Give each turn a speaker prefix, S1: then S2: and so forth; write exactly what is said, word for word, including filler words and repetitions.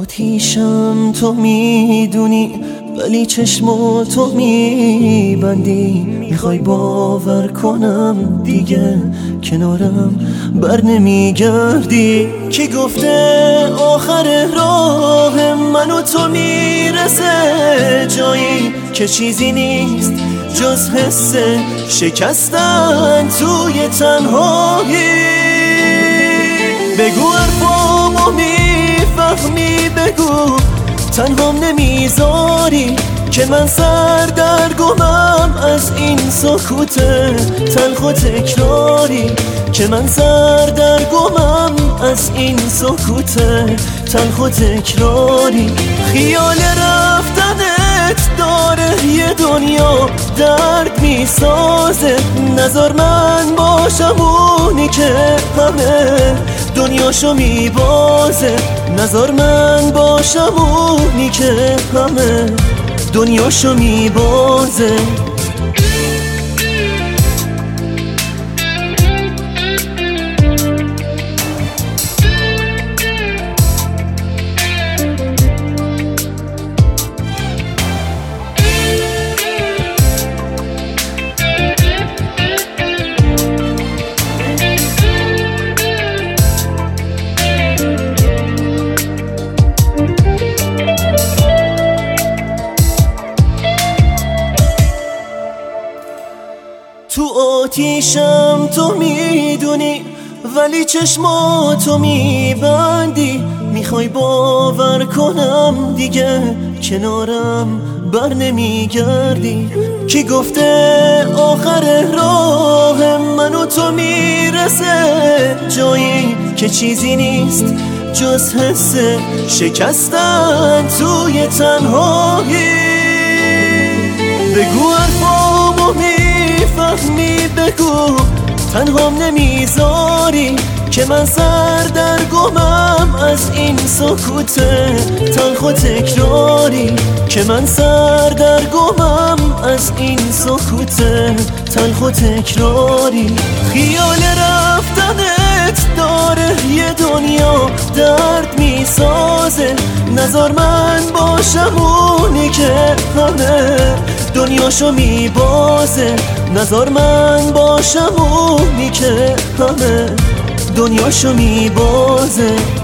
S1: آتیشم تو میدونی ولی چشم تو میبندی. میخوای باور کنم دیگه کنارم بر نمیگردی. کی گفته آخر راه من و تو میرسه جایی که چیزی نیست جز حس شکستن توی تنهایی. بگو حرفامو میفهمی، بگو تنهام نمیذاری که من سردرگمم از این سکوت تلخ و تکراری. که من سردرگمم از این سکوت تلخ و تکراری. خیال رفتنت داره یه دنیا درد میسازه. نذار من باشم اونی که همه دنیاشو میبازه. نذار من باشم اونی که همه دنیاشو میبازه. تو آتیشم تو میدونی ولی چشماتو میبندی. میخوای باور کنم دیگه کنارم بر نمیگردی. کی گفته آخر راه من و تو میرسه جایی که چیزی نیست جز حس شکستن توی تنهایی. بگو حرفامو میفهمی، بگو تنهام نمیذاری که من سردرگمم از این سکوت تلخ و تکراری. که من سردرگمم از این سکوت تلخ و تکراری. خیال رفتنت داره یه دنیا درد میسازه. نذار من باشم اونی که همه دنیاشو میبازه. نذار من باشم اونی که همه دنیاشو میبازه.